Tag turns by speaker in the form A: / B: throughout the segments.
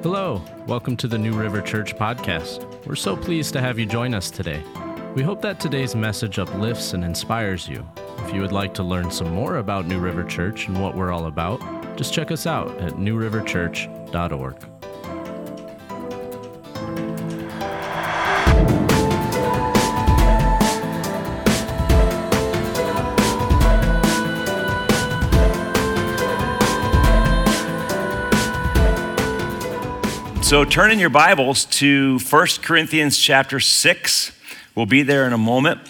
A: Hello, welcome to the New River Church podcast. We're so pleased to have you join us today. We hope that today's message uplifts and inspires you. If you would like to learn some more about New River Church and what we're all about, just check us out at newriverchurch.org.
B: So turn in your Bibles to 1 Corinthians chapter 6. We'll be there in a moment.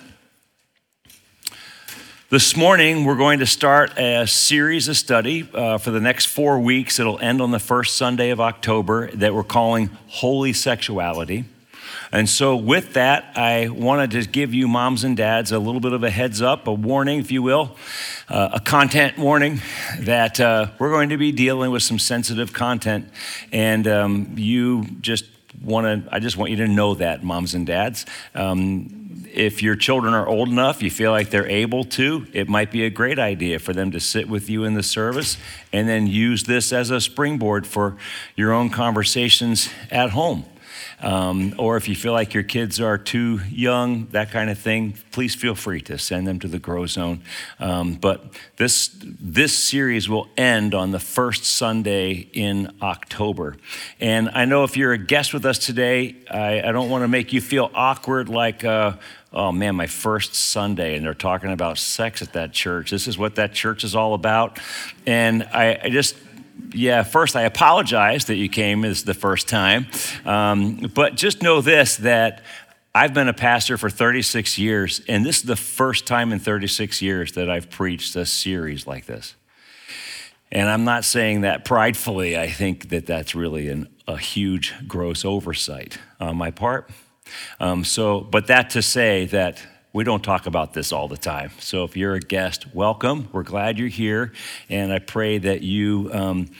B: This morning, we're going to start a series of study for the next 4 weeks. It'll end on the first Sunday of October that we're calling Holy Sexuality. And so with that, I wanted to give you moms and dads a little bit of a heads up, a warning, if you will, a content warning that we're going to be dealing with some sensitive content. And I just want you to know that, moms and dads. If your children are old enough, you feel like they're able to, it might be a great idea for them to sit with you in the service and then use this as a springboard for your own conversations at home. Or if you feel like your kids are too young, that kind of thing, please feel free to send them to the Grow Zone. But this series will end on the first Sunday in October. And I know if you're a guest with us today, I don't want to make you feel awkward like, oh man, my first Sunday, and they're talking about sex at that church. This is what that church is all about. And first, I apologize that you came as the first time, but just know this, that I've been a pastor for 36 years, and this is the first time in 36 years that I've preached a series like this. And I'm not saying that pridefully. I think that that's really a huge, gross oversight on my part. But that to say that we don't talk about this all the time. So if you're a guest, welcome. We're glad you're here, and I pray that you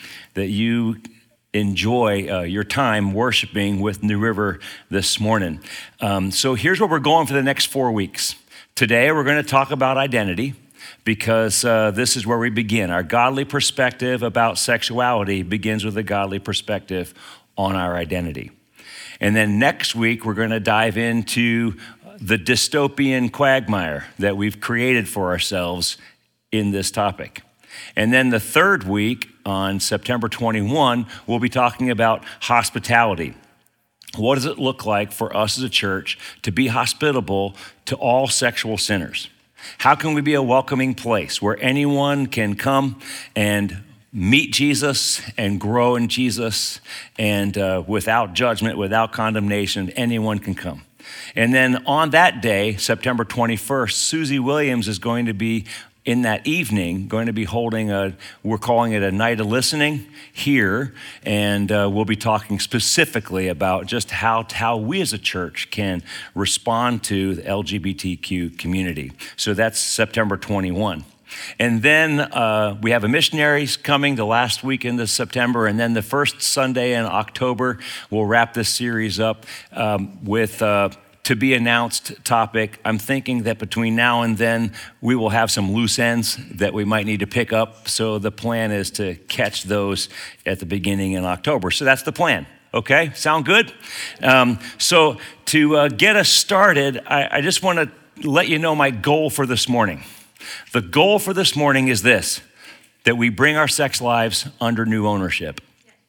B: enjoy your time worshiping with New River this morning. So here's where we're going for the next 4 weeks. Today we're going to talk about identity, because this is where we begin. Our godly perspective about sexuality begins with a godly perspective on our identity. And then next week we're going to dive into the dystopian quagmire that we've created for ourselves in this topic. And then the third week, on September 21, we'll be talking about hospitality. What does it look like for us as a church to be hospitable to all sexual sinners? How can we be a welcoming place where anyone can come and meet Jesus and grow in Jesus, and without judgment, without condemnation, anyone can come. And then on that day, September 21st, Susie Williams is going to be, in that evening, going to be holding we're calling it a night of listening here, and we'll be talking specifically about just how we as a church can respond to the LGBTQ community. So that's September 21. And then we have a missionaries coming the last weekend of September, and then the first Sunday in October, we'll wrap this series up with to be announced topic. I'm thinking that between now and then, we will have some loose ends that we might need to pick up. So the plan is to catch those at the beginning in October. So that's the plan. Okay, sound good? So to get us started, I just want to let you know my goal for this morning. The goal for this morning is this, that we bring our sex lives under new ownership.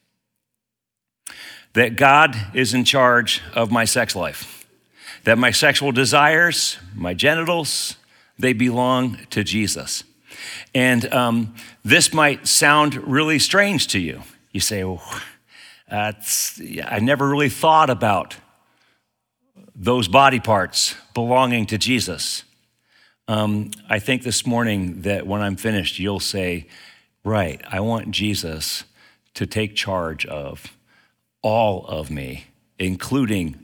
B: That God is in charge of my sex life. That my sexual desires, my genitals, they belong to Jesus. And this might sound really strange to you. You say, I never really thought about those body parts belonging to Jesus. I think this morning that when I'm finished, you'll say, right, I want Jesus to take charge of all of me, including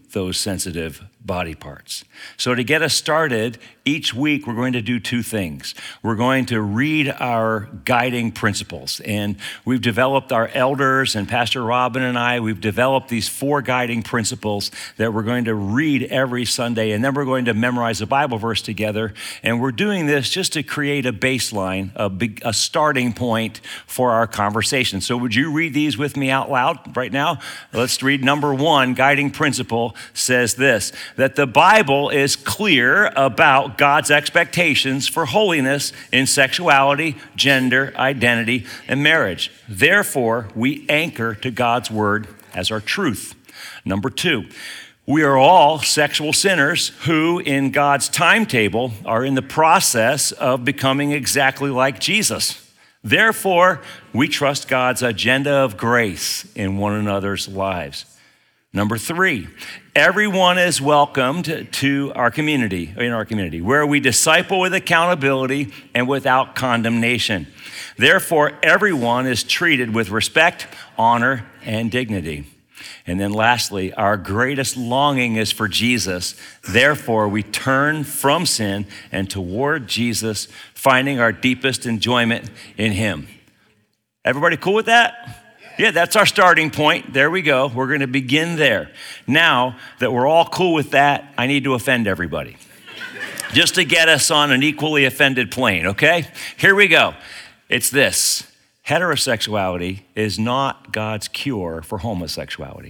B: those sensitive body parts. So to get us started, each week we're going to do two things. We're going to read our guiding principles, and we've developed, our elders and Pastor Robin and I, we've developed these 4 guiding principles that we're going to read every Sunday, and then we're going to memorize a Bible verse together. And we're doing this just to create a baseline, a starting point for our conversation. So would you read these with me out loud right now? Let's read number 1. Guiding principle says this, that the Bible is clear about God's expectations for holiness in sexuality, gender, identity, and marriage. Therefore, we anchor to God's word as our truth. Number 2, we are all sexual sinners who, in God's timetable, are in the process of becoming exactly like Jesus. Therefore, we trust God's agenda of grace in one another's lives. Number 3, everyone is welcomed to our community, where we disciple with accountability and without condemnation. Therefore, everyone is treated with respect, honor, and dignity. And then lastly, our greatest longing is for Jesus. Therefore, we turn from sin and toward Jesus, finding our deepest enjoyment in him. Everybody cool with that? Yeah, that's our starting point. There we go. We're going to begin there. Now that we're all cool with that, I need to offend everybody. Just to get us on an equally offended plane, okay? Here we go. It's this. Heterosexuality is not God's cure for homosexuality.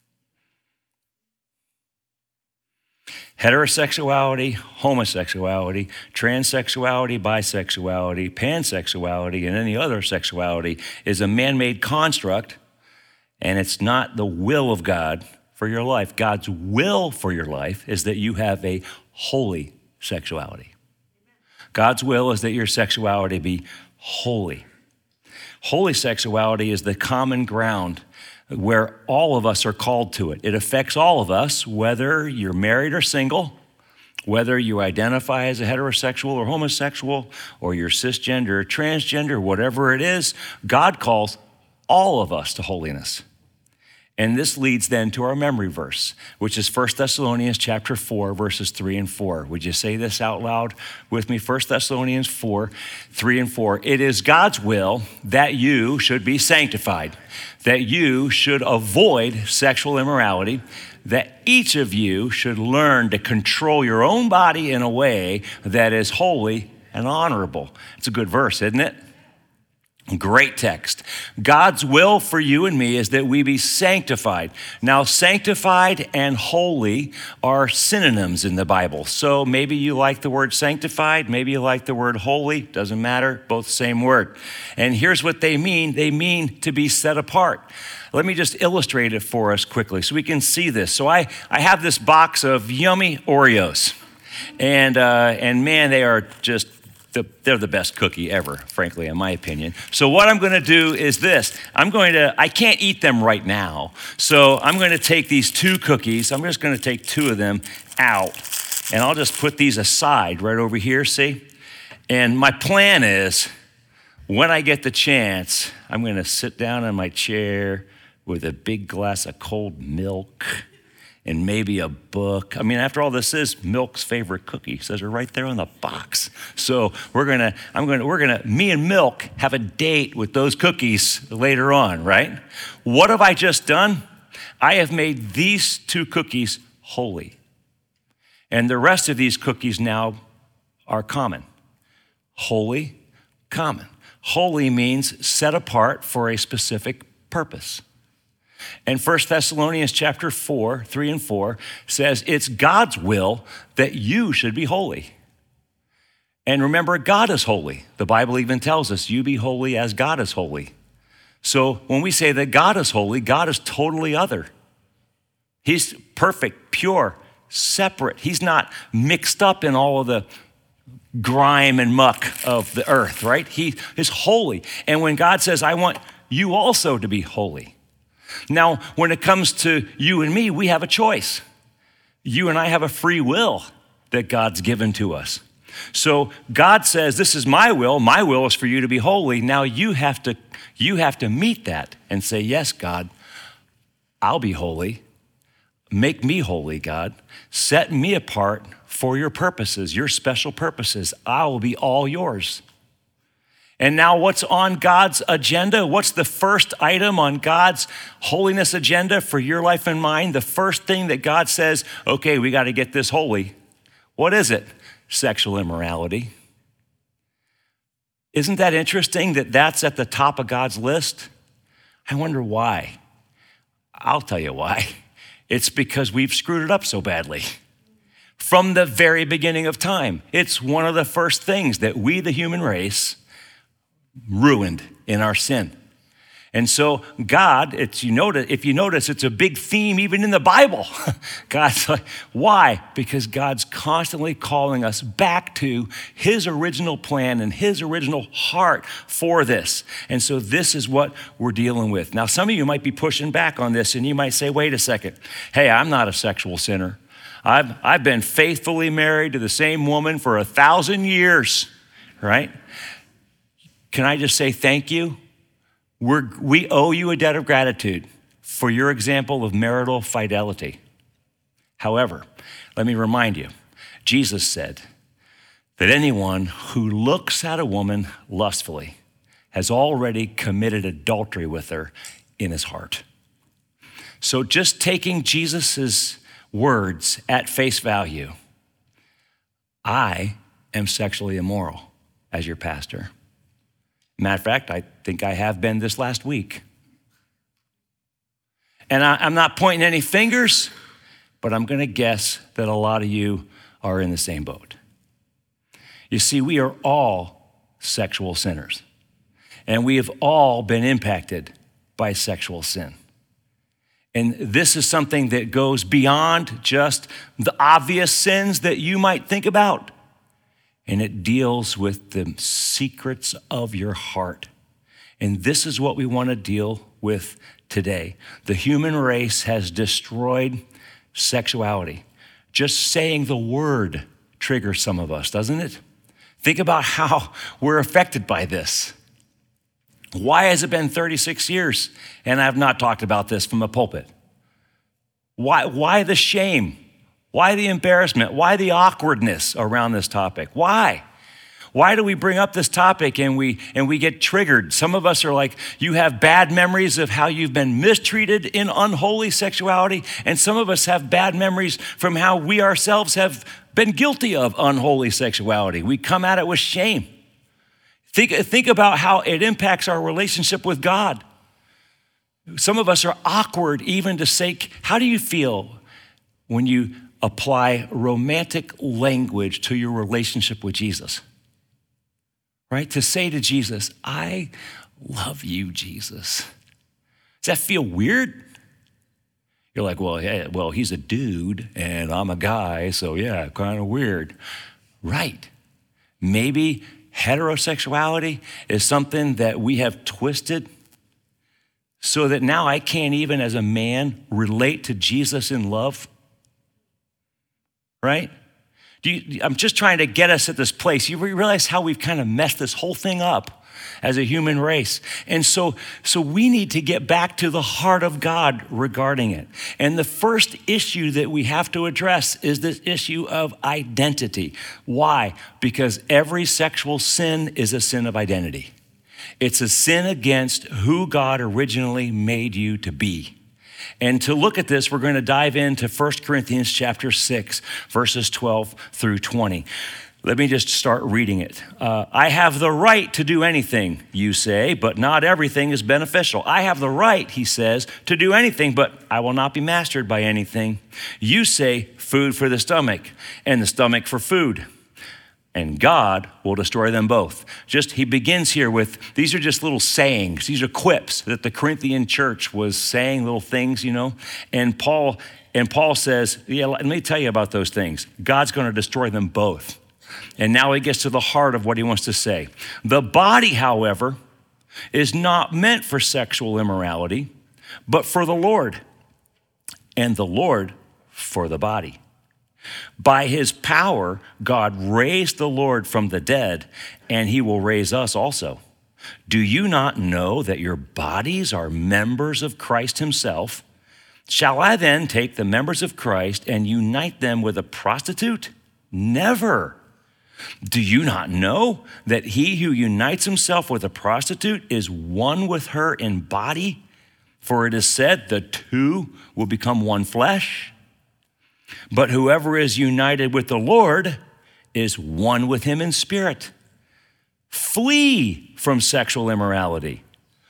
B: Heterosexuality, homosexuality, transsexuality, bisexuality, pansexuality, and any other sexuality is a man-made construct, and it's not the will of God for your life. God's will for your life is that you have a holy sexuality. God's will is that your sexuality be holy. Holy sexuality is the common ground where all of us are called to it. It affects all of us, whether you're married or single, whether you identify as a heterosexual or homosexual, or you're cisgender or transgender, whatever it is, God calls all of us to holiness. And this leads then to our memory verse, which is 1 Thessalonians chapter 4, verses 3 and 4. Would you say this out loud with me? 1 Thessalonians 4, 3 and 4. It is God's will that you should be sanctified, that you should avoid sexual immorality, that each of you should learn to control your own body in a way that is holy and honorable. It's a good verse, isn't it? Great text. God's will for you and me is that we be sanctified. Now, sanctified and holy are synonyms in the Bible. So maybe you like the word sanctified, maybe you like the word holy, doesn't matter, both same word. And here's what they mean. They mean to be set apart. Let me just illustrate it for us quickly so we can see this. So I have this box of yummy Oreos, and man, they are just they're the best cookie ever, frankly, in my opinion. So what I'm going to do is this. I can't eat them right now. So I'm going to take these 2 cookies. I'm just going to take 2 of them out, and I'll just put these aside right over here, see? And my plan is, when I get the chance, I'm going to sit down in my chair with a big glass of cold milk and maybe a book. I mean, after all, this is Milk's favorite cookie. It says it right there on the box. So me and Milk have a date with those cookies later on, right? What have I just done? I have made these 2 cookies holy. And the rest of these cookies now are common. Holy, common. Holy means set apart for a specific purpose. And 1 Thessalonians chapter 4, 3 and 4 says it's God's will that you should be holy. And remember, God is holy. The Bible even tells us, you be holy as God is holy. So when we say that God is holy, God is totally other. He's perfect, pure, separate. He's not mixed up in all of the grime and muck of the earth, right? He is holy. And when God says, I want you also to be holy. Now, when it comes to you and me, we have a choice. You and I have a free will that God's given to us. So God says, this is my will. My will is for you to be holy. Now you have to meet that and say, yes, God, I'll be holy. Make me holy, God. Set me apart for your purposes, your special purposes. I will be all yours. And now what's on God's agenda? What's the first item on God's holiness agenda for your life and mine? The first thing that God says, okay, we got to get this holy. What is it? Sexual immorality. Isn't that interesting that that's at the top of God's list? I wonder why. I'll tell you why. It's because we've screwed it up so badly. From the very beginning of time, it's one of the first things that we, the human race, ruined in our sin. And so God, if you notice, it's a big theme even in the Bible. God's like, why? Because God's constantly calling us back to his original plan and his original heart for this. And so this is what we're dealing with. Now, some of you might be pushing back on this and you might say, wait a second. Hey, I'm not a sexual sinner. I've been faithfully married to the same woman for 1,000 years, right? Can I just say thank you? We owe you a debt of gratitude for your example of marital fidelity. However, let me remind you, Jesus said that anyone who looks at a woman lustfully has already committed adultery with her in his heart. So just taking Jesus's words at face value, I am sexually immoral as your pastor. Matter of fact, I think I have been this last week. And I'm not pointing any fingers, but I'm going to guess that a lot of you are in the same boat. You see, we are all sexual sinners, and we have all been impacted by sexual sin. And this is something that goes beyond just the obvious sins that you might think about. And it deals with the secrets of your heart. And this is what we want to deal with today. The human race has destroyed sexuality. Just saying the word triggers some of us, doesn't it? Think about how we're affected by this. Why has it been 36 years and I've not talked about this from a pulpit? Why the shame? Why the embarrassment? Why the awkwardness around this topic? Why? Why do we bring up this topic and we get triggered? Some of us are like, you have bad memories of how you've been mistreated in unholy sexuality, and some of us have bad memories from how we ourselves have been guilty of unholy sexuality. We come at it with shame. Think about how it impacts our relationship with God. Some of us are awkward even to say, how do you feel when you apply romantic language to your relationship with Jesus? Right? To say to Jesus, I love you, Jesus. Does that feel weird? You're like, well, he's a dude and I'm a guy, so yeah, kind of weird. Right. Maybe heterosexuality is something that we have twisted so that now I can't even as a man relate to Jesus in love. Right? I'm just trying to get us at this place. You realize how we've kind of messed this whole thing up as a human race. And so we need to get back to the heart of God regarding it. And the first issue that we have to address is this issue of identity. Why? Because every sexual sin is a sin of identity. It's a sin against who God originally made you to be. And to look at this, we're going to dive into 1 Corinthians chapter 6, verses 12 through 20. Let me just start reading it. I have the right to do anything, you say, but not everything is beneficial. I have the right, he says, to do anything, but I will not be mastered by anything. You say food for the stomach and the stomach for food. And God will destroy them both. He begins here with, these are just little sayings. These are quips that the Corinthian church was saying, little things, And Paul says, yeah, let me tell you about those things. God's going to destroy them both. And now he gets to the heart of what he wants to say. The body, however, is not meant for sexual immorality, but for the Lord, and the Lord for the body. By his power, God raised the Lord from the dead, and he will raise us also. Do you not know that your bodies are members of Christ himself? Shall I then take the members of Christ and unite them with a prostitute? Never. Do you not know that he who unites himself with a prostitute is one with her in body? For it is said, the two will become one flesh. But whoever is united with the Lord is one with him in spirit. Flee from sexual immorality.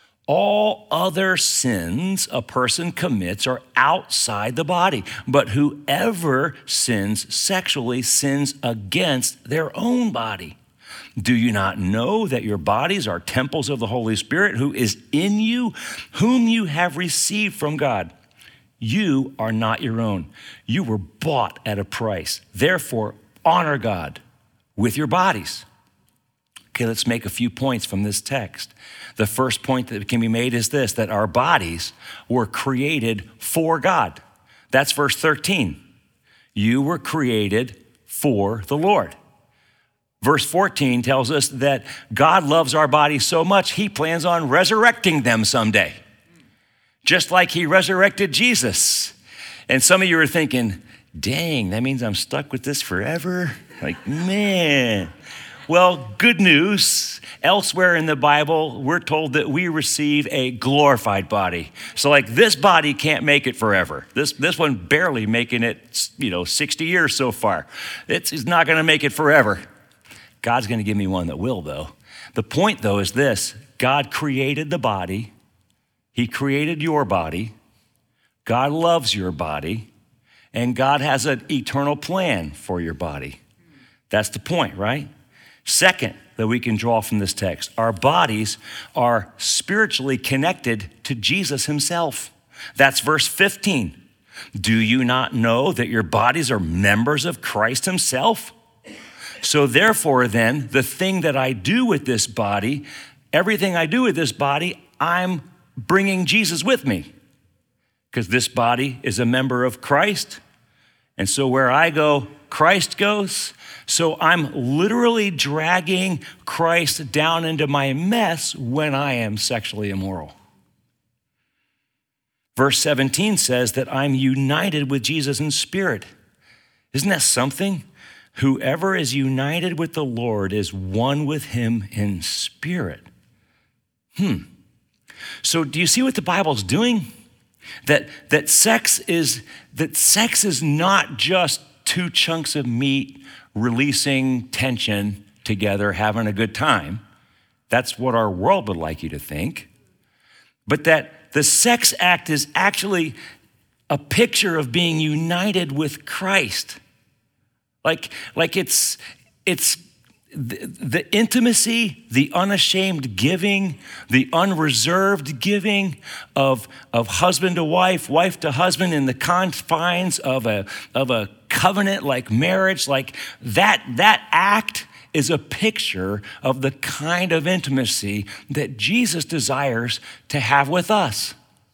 B: All other sins a person commits are outside the body, but whoever sins sexually sins against their own body. Do you not know that your bodies are temples of the Holy Spirit who is in you, whom you have received from God? You are not your own. You were bought at a price. Therefore, honor God with your bodies. Okay, let's make a few points from this text. The first point that can be made is this, that our bodies were created for God. That's verse 13. You were created for the Lord. Verse 14 tells us that God loves our bodies so much, he plans on resurrecting them someday, just like he resurrected Jesus. And some of you are thinking, dang, that means I'm stuck with this forever? Like, man. Well, good news. Elsewhere in the Bible, we're told that we receive a glorified body. So like this body can't make it forever. This one barely making it, 60 years so far. It's not gonna make it forever. God's gonna give me one that will though. The point though is this, God created the body. He created your body. God loves your body. And God has an eternal plan for your body. That's the point, right? Second, that we can draw from this text, our bodies are spiritually connected to Jesus himself. That's verse 15. Do you not know that your bodies are members of Christ himself? So therefore then, the thing that I do with this body, everything I do with this body, I'm bringing Jesus with me. Because this body is a member of Christ. And so where I go, Christ goes. So I'm literally dragging Christ down into my mess when I am sexually immoral. Verse 17 says that I'm united with Jesus in spirit. Isn't that something? Whoever is united with the Lord is one with him in spirit. So do you see what the Bible's doing? That sex is not just two chunks of meat releasing tension together, having a good time. That's what our world would like you to think. But that the sex act is actually a picture of being united with Christ. Like it's the intimacy, the unashamed giving, the unreserved giving of husband to wife, wife to husband in the confines of a covenant like marriage, like that act is a picture of the kind of intimacy that Jesus desires to have with us.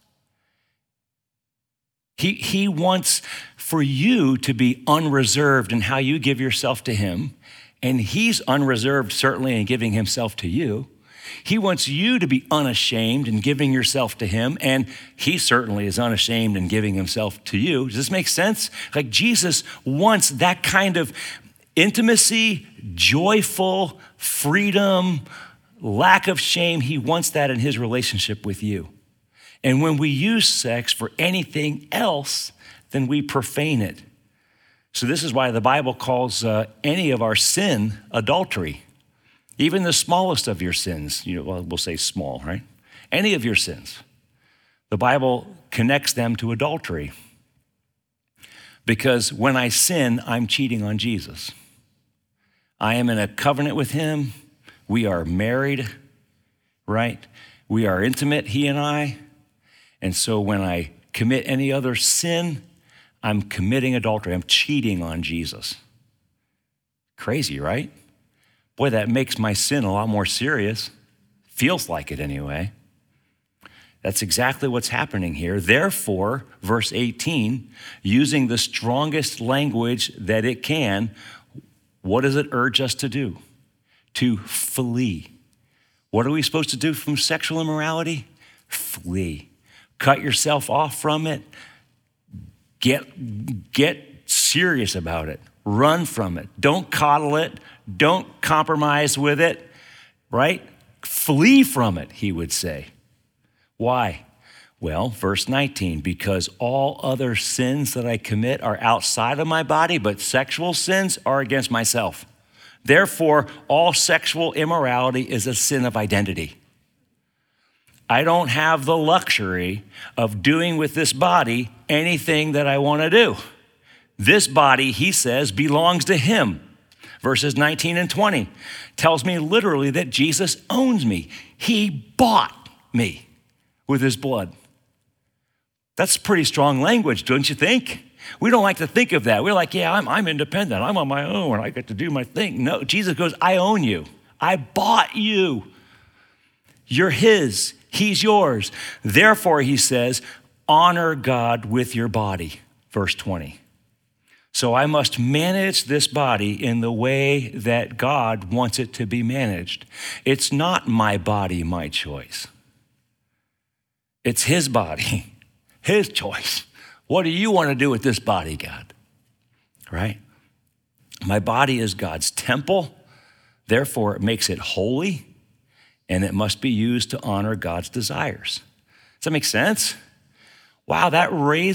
B: He wants for you to be unreserved in how you give yourself to him. And he's unreserved, certainly, in giving himself to you. He wants you to be unashamed in giving yourself to him. And he certainly is unashamed in giving himself to you. Does this make sense? Like Jesus wants that kind of intimacy, joyful freedom, lack of shame. He wants that in his relationship with you. And when we use sex for anything else, then we profane it. So this is why the Bible calls any of our sin adultery. Even the smallest of your sins, we'll say small, right? Any of your sins. The Bible connects them to adultery. Because when I sin, I'm cheating on Jesus. I am in a covenant with him. We are married, right? We are intimate, he and I. And so when I commit any other sin, I'm committing adultery. I'm cheating on Jesus. Crazy, right? Boy, that makes my sin a lot more serious. Feels like it anyway. That's exactly what's happening here. Therefore, verse 18, using the strongest language that it can, what does it urge us to do? To flee. What are we supposed to do from sexual immorality? Flee. Cut yourself off from it. Get serious about it. Run from it. Don't coddle it. Don't compromise with it, right? Flee from it, he would say. Why? Well, verse 19, because all other sins that I commit are outside of my body, but sexual sins are against myself. Therefore, all sexual immorality is a sin of identity. I don't have the luxury of doing with this body anything that I want to do. This body, he says, belongs to him. Verses 19 and 20 tells me literally that Jesus owns me. He bought me with his blood. That's pretty strong language, don't you think? We don't like to think of that. We're like, yeah, I'm independent. I'm on my own. I get to do my thing. No, Jesus goes, I own you. I bought you. You're his. He's yours. Therefore, he says, honor God with your body. Verse 20. So I must manage this body in the way that God wants it to be managed. It's not my body, my choice. It's his body, his choice. What do you want to do with this body, God? Right? My body is God's temple. Therefore, it makes it holy, and it must be used to honor God's desires. Does that make sense? Wow, that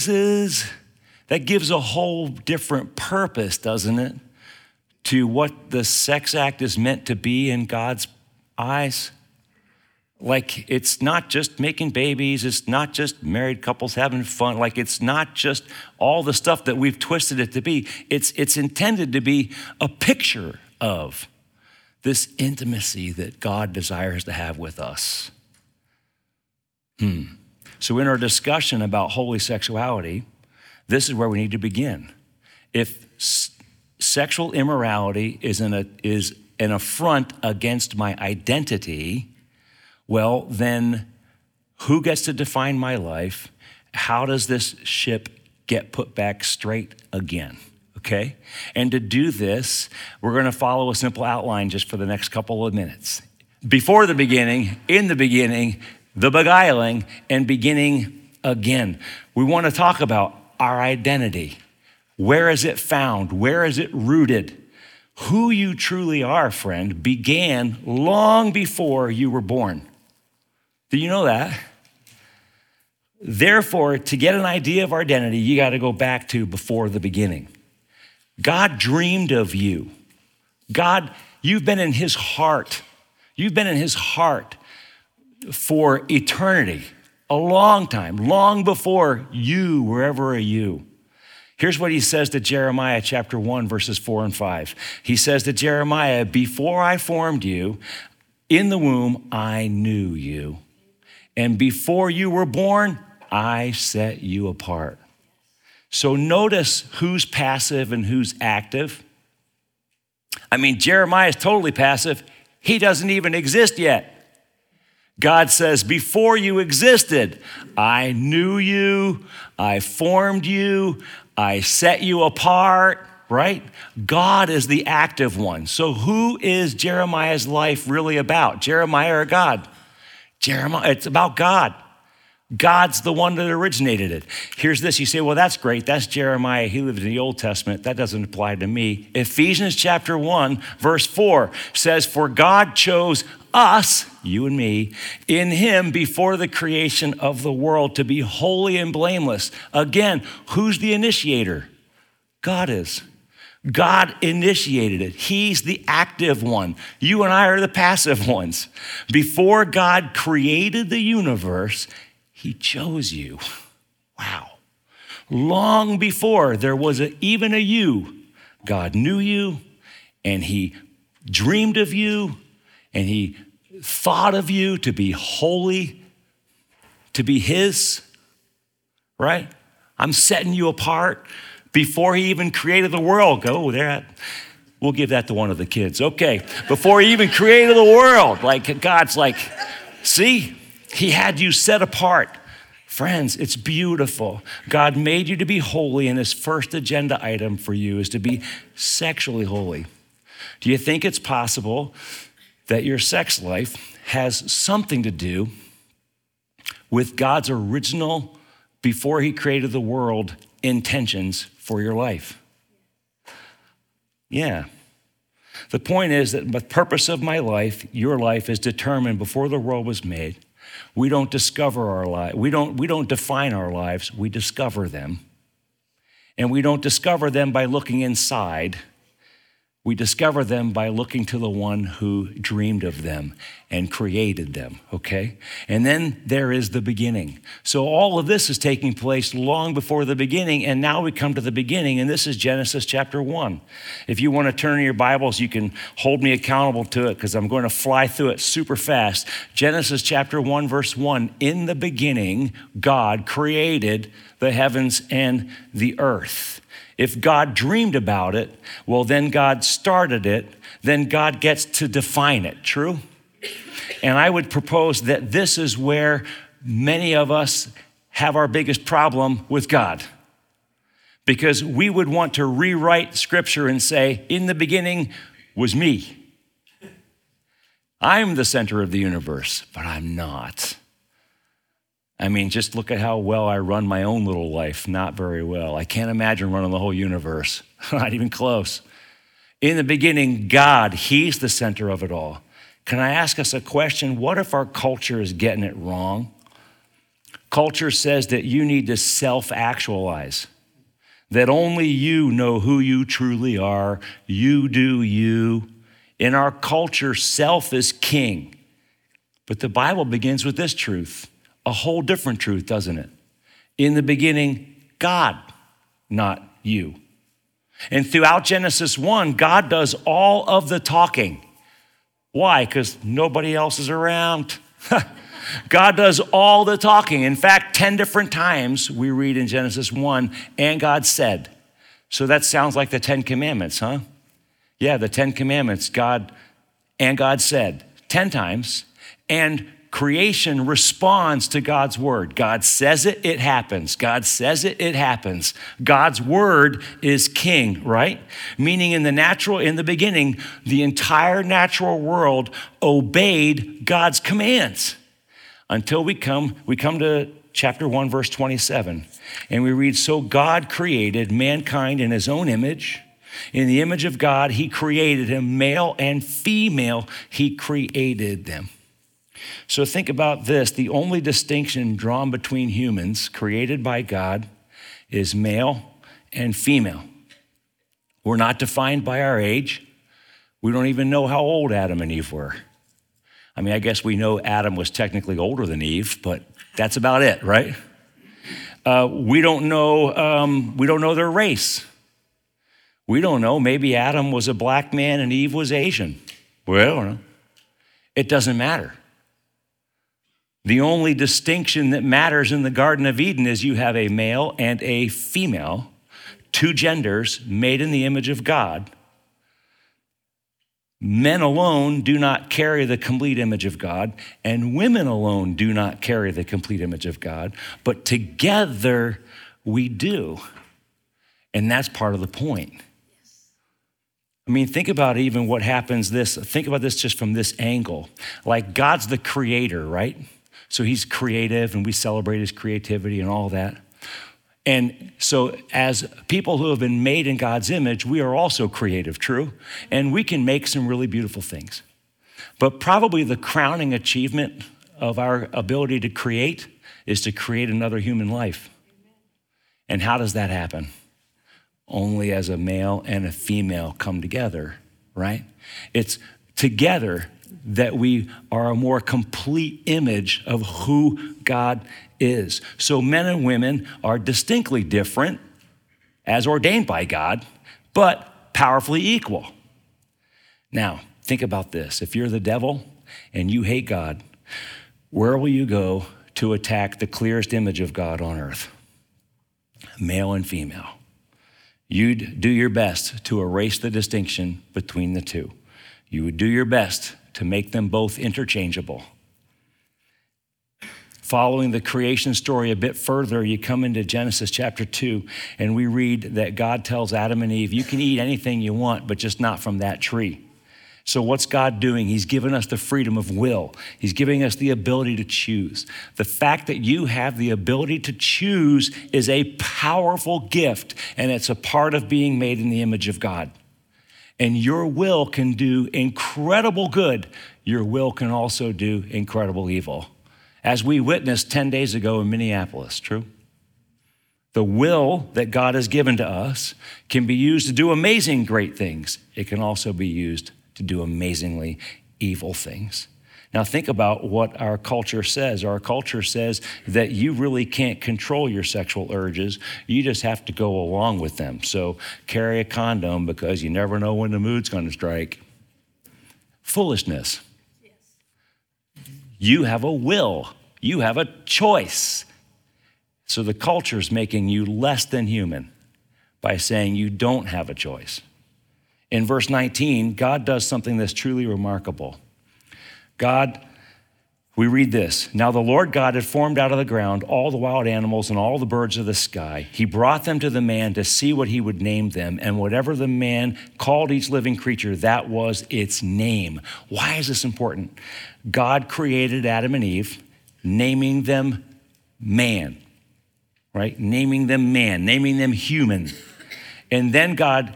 B: gives a whole different purpose, doesn't it, to what the sex act is meant to be in God's eyes? Like, it's not just making babies. It's not just married couples having fun. Like, it's not just all the stuff that we've twisted it to be. It's intended to be a picture of this intimacy that God desires to have with us. So in our discussion about holy sexuality, this is where we need to begin. If sexual immorality is an affront against my identity, well, then who gets to define my life? How does this ship get put back straight again? Okay? And to do this, we're going to follow a simple outline just for the next couple of minutes. Before the beginning, in the beginning, the beguiling, and beginning again. We want to talk about our identity. Where is it found? Where is it rooted? Who you truly are, friend, began long before you were born. Do you know that? Therefore, to get an idea of our identity, you got to go back to before the beginning. God dreamed of you. God, you've been in his heart. You've been in his heart for eternity, a long time, long before you were ever a you. Here's what he says to Jeremiah chapter 1, verses 4 and 5. He says to Jeremiah, before I formed you in the womb, I knew you. And before you were born, I set you apart. So notice who's passive and who's active. I mean, Jeremiah is totally passive. He doesn't even exist yet. God says, before you existed, I knew you, I formed you, I set you apart, right? God is the active one. So who is Jeremiah's life really about? Jeremiah or God? Jeremiah, it's about God. God's the one that originated it. Here's this. You say, well, that's great. That's Jeremiah. He lived in the Old Testament. That doesn't apply to me. Ephesians chapter 1, verse 4 says, for God chose us, you and me, in him before the creation of the world to be holy and blameless. Again, who's the initiator? God is. God initiated it. He's the active one. You and I are the passive ones. Before God created the universe, he chose you. Wow. Long before there was even a you, God knew you, and he dreamed of you, and he thought of you to be holy, to be his, right? I'm setting you apart. Before he even created the world, go there. We'll give that to one of the kids. Okay, before he even created the world, like God's like, see, he had you set apart. Friends, it's beautiful. God made you to be holy, and his first agenda item for you is to be sexually holy. Do you think it's possible that your sex life has something to do with God's original, before he created the world, intentions for your life. Yeah. The point is that the purpose of my life, your life, is determined before the world was made. We don't discover our life. We don't define our lives. We discover them. And we don't discover them by looking inside. We discover them by looking to the one who dreamed of them and created them, okay? And then there is the beginning. So all of this is taking place long before the beginning, and now we come to the beginning, and this is Genesis chapter 1. If you want to turn in your Bibles, you can hold me accountable to it because I'm going to fly through it super fast. Genesis chapter 1, verse 1, in the beginning, God created the heavens and the earth. If God dreamed about it, well, then God started it, then God gets to define it, true? And I would propose that this is where many of us have our biggest problem with God. Because we would want to rewrite Scripture and say, in the beginning was me. I'm the center of the universe, but I'm not. I mean, just look at how well I run my own little life. Not very well. I can't imagine running the whole universe. Not even close. In the beginning, God, He's the center of it all. Can I ask us a question? What if our culture is getting it wrong? Culture says that you need to self-actualize, that only you know who you truly are. You do you. In our culture, self is king. But the Bible begins with this truth. A whole different truth, doesn't it? In the beginning, God, not you. And throughout Genesis 1, God does all of the talking. Why? Because nobody else is around. God does all the talking. In fact, 10 different times we read in Genesis 1, and God said. So that sounds like the 10 Commandments, huh? Yeah, the 10 Commandments, God said 10 times. And creation responds to God's word. God says it, it happens. God says it, it happens. God's word is king, right? Meaning in the beginning, the entire natural world obeyed God's commands until we come to chapter 1, verse 27. And we read, so God created mankind in his own image. In the image of God, he created him, male and female, he created them. So think about this. The only distinction drawn between humans created by God is male and female. We're not defined by our age. We don't even know how old Adam and Eve were. I mean, I guess we know Adam was technically older than Eve, but that's about it, right? We don't know their race. We don't know. Maybe Adam was a black man and Eve was Asian. Well, it doesn't matter. The only distinction that matters in the Garden of Eden is you have a male and a female, two genders made in the image of God. Men alone do not carry the complete image of God, and women alone do not carry the complete image of God, but together we do. And that's part of the point. I mean, think about even what happens think about this just from this angle. Like God's the creator, right? So he's creative and we celebrate his creativity and all that. And so as people who have been made in God's image, we are also creative, true? And we can make some really beautiful things. But probably the crowning achievement of our ability to create is to create another human life. And how does that happen? Only as a male and a female come together, right? It's together that we are a more complete image of who God is. So men and women are distinctly different as ordained by God, but powerfully equal. Now, think about this. If you're the devil and you hate God, where will you go to attack the clearest image of God on earth? Male and female. You'd do your best to erase the distinction between the two. You would do your best to make them both interchangeable. Following the creation story a bit further, you come into Genesis chapter 2, and we read that God tells Adam and Eve, you can eat anything you want, but just not from that tree. So what's God doing? He's given us the freedom of will. He's giving us the ability to choose. The fact that you have the ability to choose is a powerful gift, and it's a part of being made in the image of God. And your will can do incredible good. Your will can also do incredible evil. As we witnessed 10 days ago in Minneapolis, true? The will that God has given to us can be used to do amazing great things. It can also be used to do amazingly evil things. Now think about what our culture says. Our culture says that you really can't control your sexual urges. You just have to go along with them. So carry a condom because you never know when the mood's going to strike. Foolishness. Yes. You have a will. You have a choice. So the culture's making you less than human by saying you don't have a choice. In verse 19, God does something that's truly remarkable. We read this. Now the Lord God had formed out of the ground all the wild animals and all the birds of the sky. He brought them to the man to see what he would name them. And whatever the man called each living creature, that was its name. Why is this important? God created Adam and Eve, naming them man, right? Naming them man, naming them human. And then God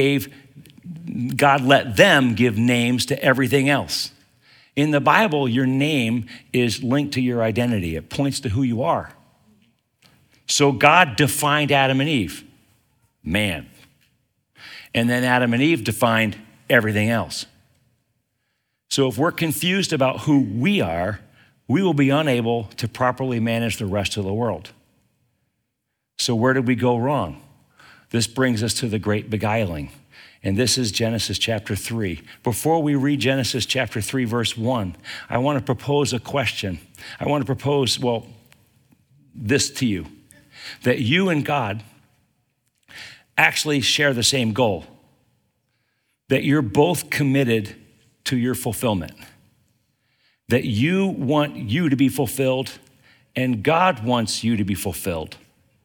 B: let them give names to everything else. In the Bible, your name is linked to your identity. It points to who you are. So God defined Adam and Eve, man. And then Adam and Eve defined everything else. So if we're confused about who we are, we will be unable to properly manage the rest of the world. So where did we go wrong? This brings us to the great beguiling. And this is Genesis chapter 3. Before we read Genesis chapter 3, verse 1, I want to propose a question. I want to propose, this to you, that you and God actually share the same goal, that you're both committed to your fulfillment, that you want you to be fulfilled and God wants you to be fulfilled.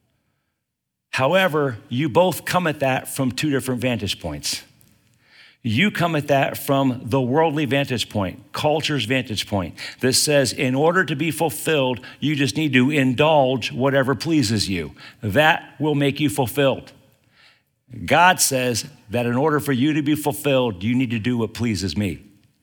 B: However, you both come at that from two different vantage points. You come at that from the worldly vantage point, culture's vantage point, that says in order to be fulfilled, you just need to indulge whatever pleases you. That will make you fulfilled. God says that in order for you to be fulfilled, you need to do what pleases me.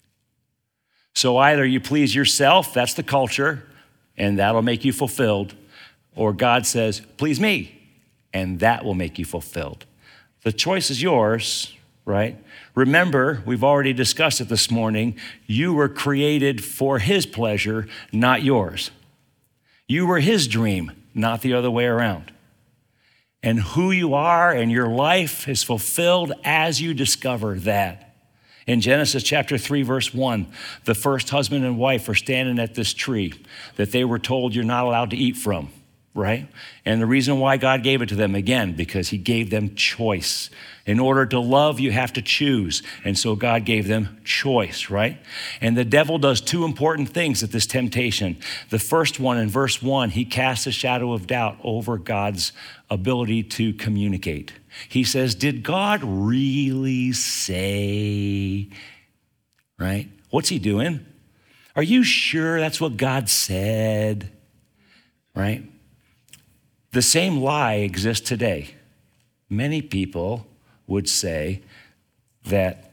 B: So either you please yourself, that's the culture, and that'll make you fulfilled, or God says, please me, and that will make you fulfilled. The choice is yours, right? Remember, we've already discussed it this morning. You were created for his pleasure, not yours. You were his dream, not the other way around. And who you are and your life is fulfilled as you discover that. In Genesis chapter 3, verse 1, the first husband and wife are standing at this tree that they were told you're not allowed to eat from. Right? And the reason why God gave it to them, again, because he gave them choice. In order to love, you have to choose. And so God gave them choice, right? And the devil does two important things at this temptation. The first one, in verse 1, he casts a shadow of doubt over God's ability to communicate. He says, did God really say, right? What's he doing? Are you sure that's what God said, right? The same lie exists today. Many people would say that,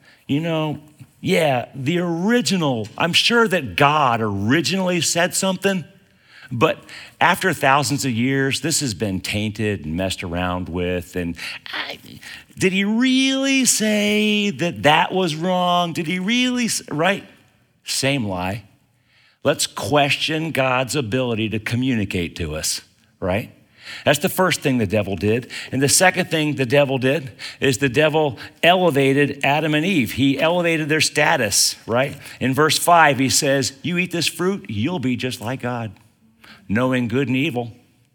B: the original, I'm sure that God originally said something, but after thousands of years, this has been tainted and messed around with. And did he really say that was wrong? Did he really, right? Same lie. Let's question God's ability to communicate to us, right? That's the first thing the devil did. And the second thing the devil did is the devil elevated Adam and Eve. He elevated their status, right? In verse 5, he says, you eat this fruit, you'll be just like God, knowing good and evil.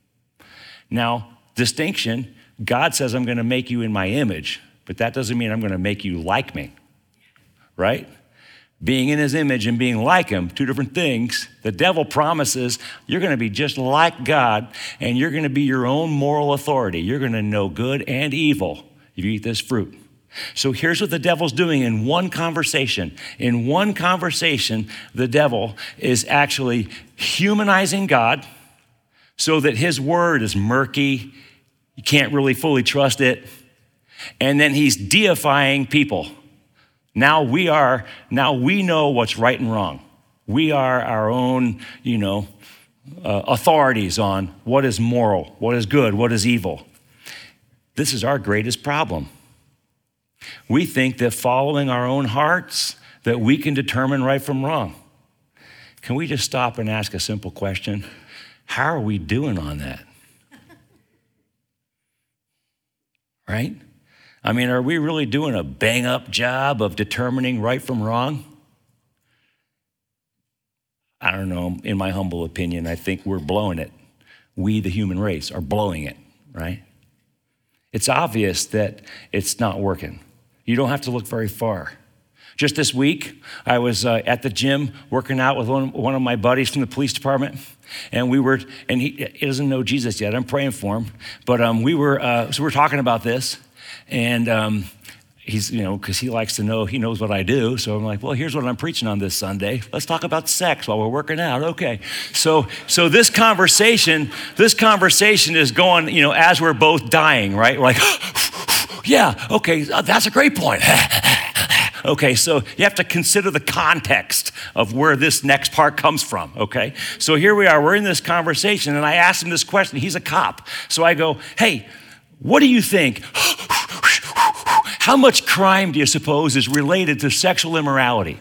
B: Now, distinction, God says, I'm going to make you in my image, but that doesn't mean I'm going to make you like me, right? Being in his image and being like him, two different things. The devil promises you're going to be just like God and you're going to be your own moral authority. You're going to know good and evil if you eat this fruit. So here's what the devil's doing in one conversation. In one conversation, the devil is actually humanizing God so that his word is murky. You can't really fully trust it. And then he's deifying people. Now we know what's right and wrong. We are our own, authorities on what is moral, what is good, what is evil. This is our greatest problem. We think that following our own hearts, that we can determine right from wrong. Can we just stop and ask a simple question? How are we doing on that? Right? I mean, are we really doing a bang-up job of determining right from wrong? I don't know. In my humble opinion, I think we're blowing it. We, the human race, are blowing it, right? It's obvious that it's not working. You don't have to look very far. Just this week, I was at the gym working out with one of my buddies from the police department, and he doesn't know Jesus yet. I'm praying for him, but so we're talking about this, and he's, because he likes to know, he knows what I do. So I'm like, well, here's what I'm preaching on this Sunday. Let's talk about sex while we're working out. Okay. So this conversation is going, as we're both dying, right? We're like, yeah, okay, that's a great point. Okay, so you have to consider the context of where this next part comes from, okay? So here we are, we're in this conversation, and I asked him this question. He's a cop. So I go, hey, what do you think? How much crime do you suppose is related to sexual immorality?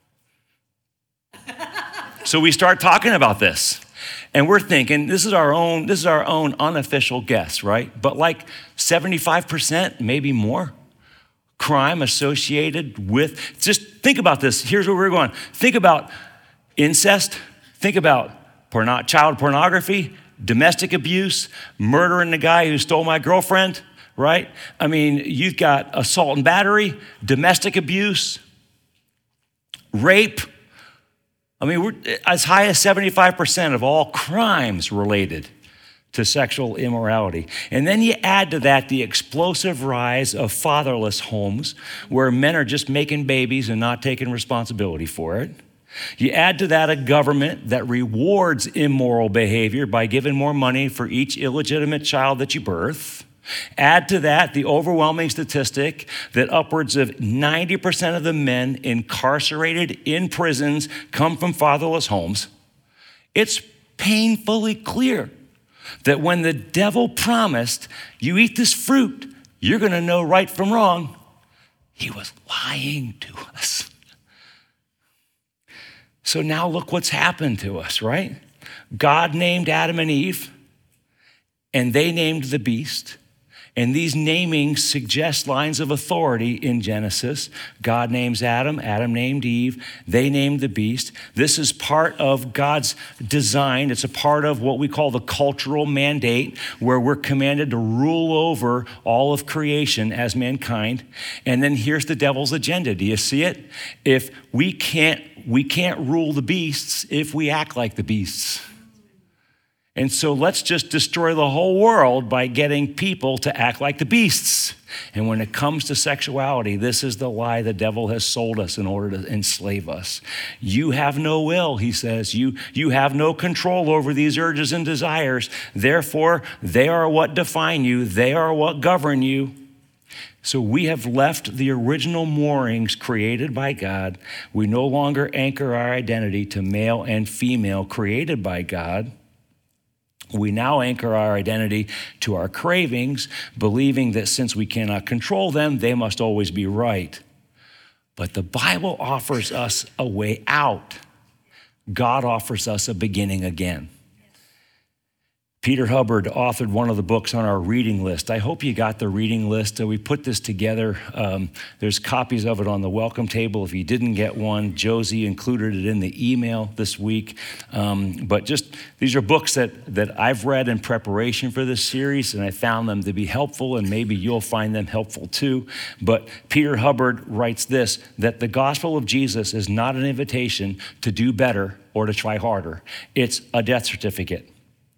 B: So we start talking about this, and we're thinking this is our own unofficial guess, right? But like 75%, maybe more, crime associated with. Just think about this. Here's where we're going. Think about incest. Think about child pornography, domestic abuse, murdering the guy who stole my girlfriend. Right? I mean, you've got assault and battery, domestic abuse, rape. I mean, we're as high as 75% of all crimes related to sexual immorality. And then you add to that the explosive rise of fatherless homes where men are just making babies and not taking responsibility for it. You add to that a government that rewards immoral behavior by giving more money for each illegitimate child that you birth. Add to that the overwhelming statistic that upwards of 90% of the men incarcerated in prisons come from fatherless homes. It's painfully clear that when the devil promised, you eat this fruit, you're going to know right from wrong, he was lying to us. So now look what's happened to us, right? God named Adam and Eve, and they named the beast. And these namings suggest lines of authority in Genesis. God names Adam, Adam named Eve, they named the beast. This is part of God's design. It's a part of what we call the cultural mandate, where we're commanded to rule over all of creation as mankind. And then here's the devil's agenda. Do you see it? If we can't rule the beasts if we act like the beasts. And so let's just destroy the whole world by getting people to act like the beasts. And when it comes to sexuality, this is the lie the devil has sold us in order to enslave us. You have no will, he says. You have no control over these urges and desires. Therefore, they are what define you. They are what govern you. So we have left the original moorings created by God. We no longer anchor our identity to male and female created by God. We now anchor our identity to our cravings, believing that since we cannot control them, they must always be right. But the Bible offers us a way out. God offers us a beginning again. Peter Hubbard authored one of the books on our reading list. I hope you got the reading list. We put this together. There's copies of it on the welcome table. If you didn't get one, Josie included it in the email this week. But just these are books that I've read in preparation for this series, and I found them to be helpful, and maybe you'll find them helpful too. But Peter Hubbard writes this, that the gospel of Jesus is not an invitation to do better or to try harder. It's a death certificate.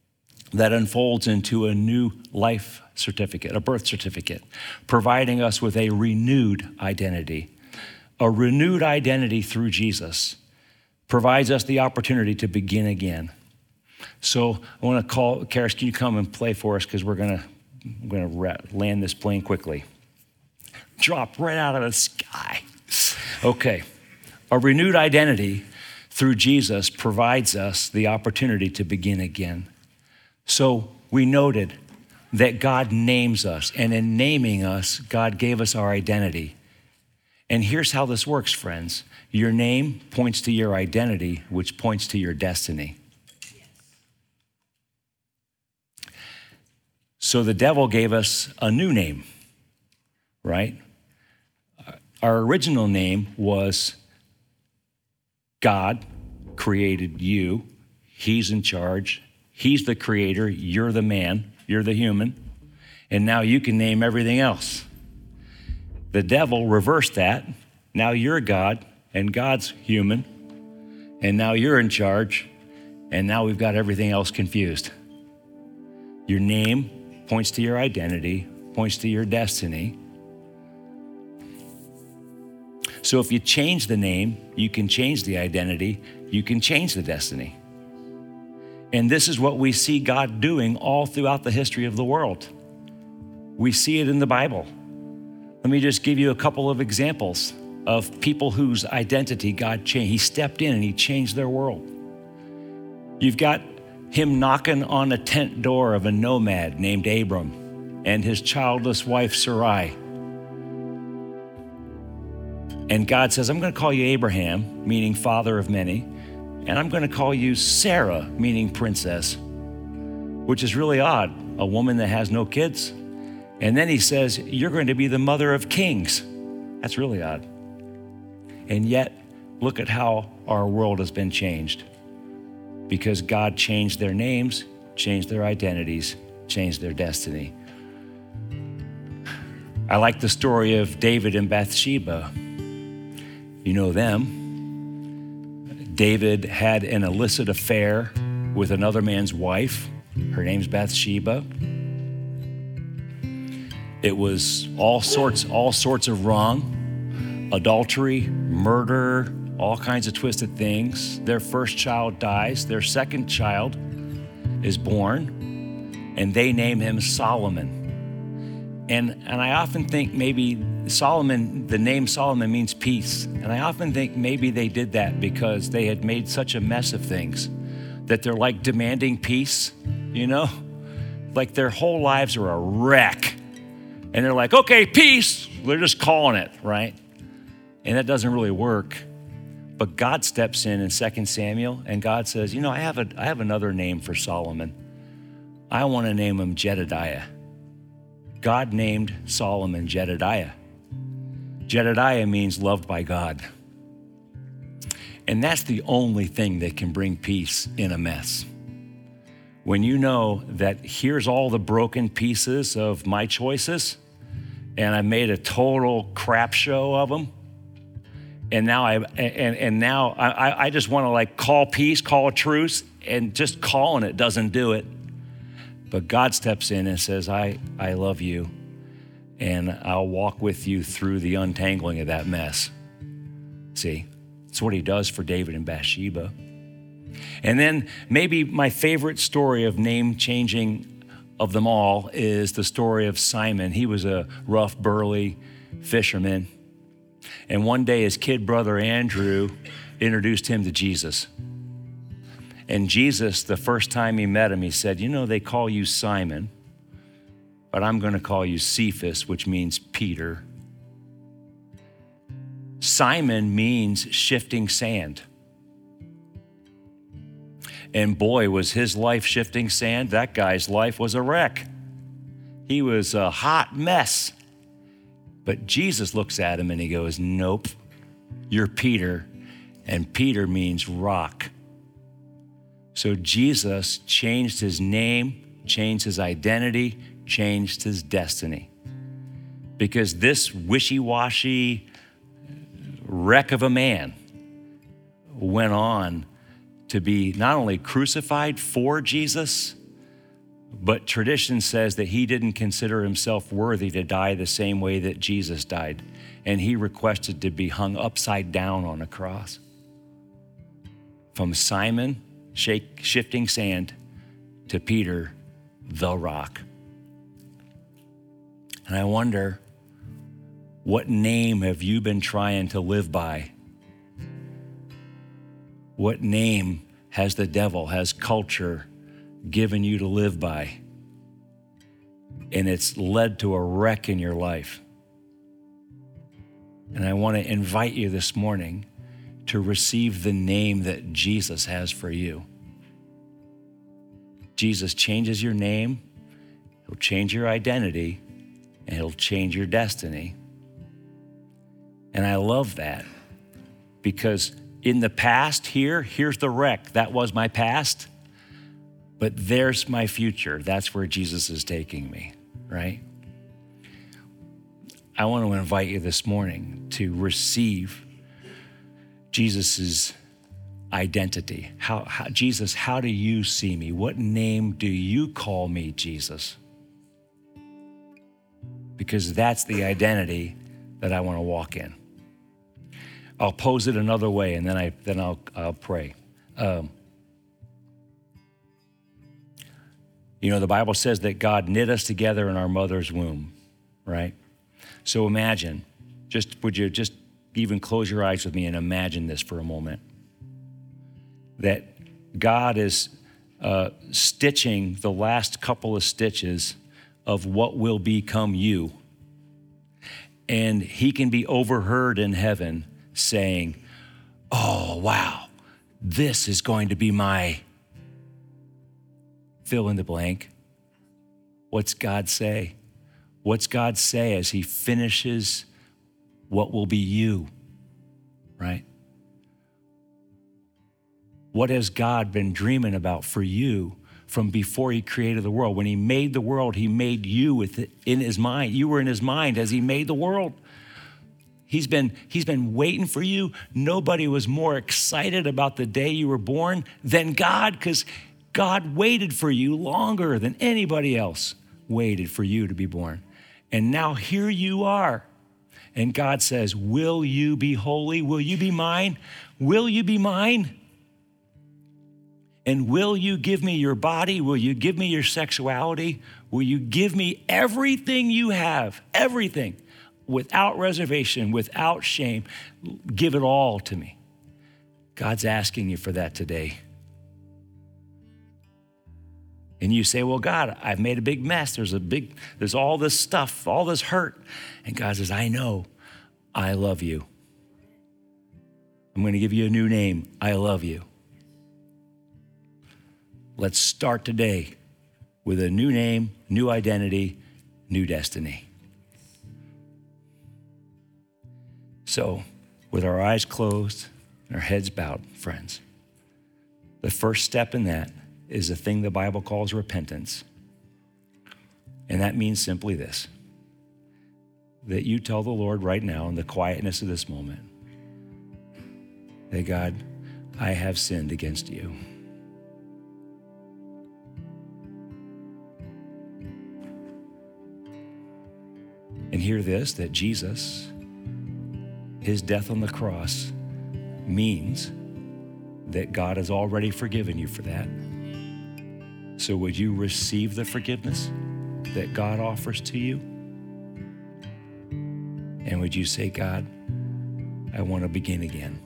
B: that unfolds into a new life certificate, a birth certificate, providing us with a renewed identity. A renewed identity through Jesus provides us the opportunity to begin again. So I want to call, Karis, can you come and play for us? Because we're going to land this plane quickly. Drop right out of the sky. Okay. A renewed identity through Jesus provides us the opportunity to begin again. So we noted that God names us, and in naming us, God gave us our identity. And here's how this works, friends. Your name points to your identity, which points to your destiny. So the devil gave us a new name, right? Our original name was God created you. He's in charge. He's the creator. You're the man. You're the human. And now you can name everything else. The devil reversed that. Now you're God, and God's human. And now you're in charge. And now we've got everything else confused. Your name points to your identity, points to your destiny. So if you change the name, you can change the identity, you can change the destiny. And this is what we see God doing all throughout the history of the world. We see it in the Bible. Let me just give you a couple of examples of people whose identity God changed. He stepped in and he changed their world. You've got him knocking on a tent door of a nomad named Abram and his childless wife Sarai. And God says, I'm going to call you Abraham, meaning father of many, and I'm going to call you Sarah, meaning princess, which is really odd, a woman that has no kids. And then he says, you're going to be the mother of kings. That's really odd. And yet, look at how our world has been changed. Because God changed their names, changed their identities, changed their destiny. I like the story of David and Bathsheba. You know them. David had an illicit affair with another man's wife. Her name's Bathsheba. It was all sorts of wrong, adultery, murder, all kinds of twisted things. Their first child dies. Their second child is born, and they name him Solomon. And I often think maybe Solomon, the name Solomon means peace. And I often think maybe they did that because they had made such a mess of things that they're like demanding peace, you know? Like their whole lives are a wreck. And they're like, okay, peace. They're just calling it, right? And that doesn't really work. But God steps in 2 Samuel, and God says, you know, I have another name for Solomon. I want to name him Jedediah. God named Solomon Jedediah. Jedediah means loved by God. And that's the only thing that can bring peace in a mess. When you know that here's all the broken pieces of my choices, and I made a total crap show of them, and now I just want to like call peace, call a truce, and just calling it doesn't do it. But God steps in and says, I love you, and I'll walk with you through the untangling of that mess. See, it's what he does for David and Bathsheba. And then maybe my favorite story of name changing of them all is the story of Simon. He was a rough, burly fisherman. And one day his kid brother Andrew introduced him to Jesus. And Jesus, the first time he met him, he said, you know, they call you Simon, but I'm going to call you Cephas, which means Peter. Simon means shifting sand. And boy, was his life shifting sand. That guy's life was a wreck. He was a hot mess. But Jesus looks at him and he goes, nope, you're Peter. And Peter means rock. So Jesus changed his name, changed his identity, changed his destiny. Because this wishy-washy wreck of a man went on to be not only crucified for Jesus, But tradition says that he didn't consider himself worthy to die the same way that Jesus died. And he requested to be hung upside down on a cross. From Simon, shifting sand, to Peter, the rock. And I wonder, what name have you been trying to live by? What name has the devil, has culture given you to live by? And it's led to a wreck in your life. And I want to invite you this morning to receive the name that Jesus has for you. Jesus changes your name, he'll change your identity, and he'll change your destiny. And I love that, because in the past here's the wreck. That was my past, but there's my future. That's where Jesus is taking me, right? I want to invite you this morning to receive Jesus's identity. Jesus, how do you see me? What name do you call me, Jesus? Because that's the identity that I want to walk in. I'll pose it another way, and then I'll pray. The Bible says that God knit us together in our mother's womb, right? So imagine, would you just even close your eyes with me and imagine this for a moment? That God is stitching the last couple of stitches of what will become you. And he can be overheard in heaven saying, oh, wow, this is going to be my fill in the blank. What's God say? What's God say as he finishes what will be you, right? What has God been dreaming about for you from before he created the world? When he made the world, he made you with it in his mind. You were in his mind as he made the world. He's been waiting for you. Nobody was more excited about the day you were born than God, because God waited for you longer than anybody else waited for you to be born. And now here you are. And God says, will you be holy? Will you be mine? Will you be mine? And will you give me your body? Will you give me your sexuality? Will you give me everything you have? Everything. Without reservation, without shame. Give it all to me. God's asking you for that today. And you say, well, God, I've made a big mess. There's all this stuff, all this hurt. And God says, I know, I love you. I'm going to give you a new name. I love you. Let's start today with a new name, new identity, new destiny. So, with our eyes closed and our heads bowed, friends, the first step in that is a thing the Bible calls repentance. And that means simply this, that you tell the Lord right now in the quietness of this moment, that God, I have sinned against you. And hear this, that Jesus, his death on the cross means that God has already forgiven you for that. So would you receive the forgiveness that God offers to you? And would you say, God, I want to begin again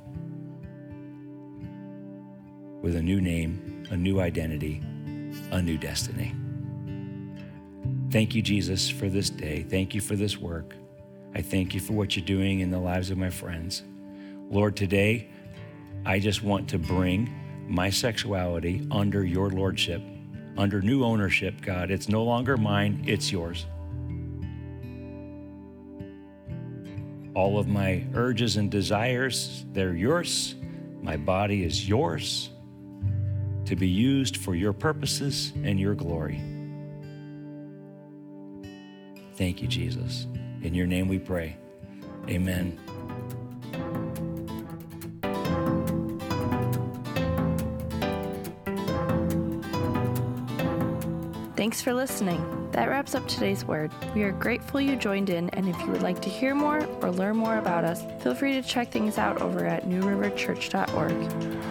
B: with a new name, a new identity, a new destiny. Thank you, Jesus, for this day. Thank you for this work. I thank you for what you're doing in the lives of my friends. Lord, today, I just want to bring my sexuality under your lordship, under new ownership, God. It's no longer mine, it's yours. All of my urges and desires, they're yours. My body is yours to be used for your purposes and your glory. Thank you, Jesus. In your name we pray. Amen.
C: Thanks for listening. That wraps up today's word. We are grateful you joined in, and if you would like to hear more or learn more about us, feel free to check things out over at newriverchurch.org.